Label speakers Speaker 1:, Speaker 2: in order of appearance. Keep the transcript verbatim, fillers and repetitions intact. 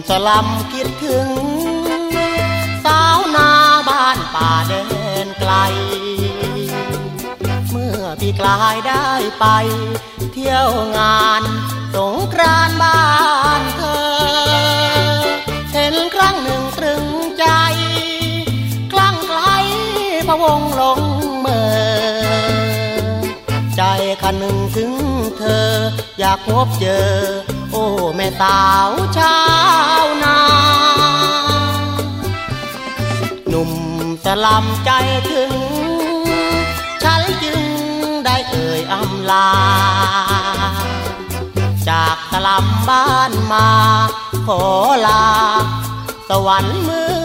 Speaker 1: สลัมคิดถึงสาวนาบ้านป่าแดนไกลเมื่อพี่กลายได้ไปเที่ยวงานสงกรานต์บ้านเธอเห็นครั้งหนึ่งตรึงใจคลั่งไคล้พะวงหลงเมื่อใจคันหนึ่งถึงเธออยากพบเจอโอ้แม่สาวชาวนาหนุ่มสลัมใจถึงฉันจึงได้เอ่ยอำลาจากสลัมบ้านมาขอลาสวรรค์เมื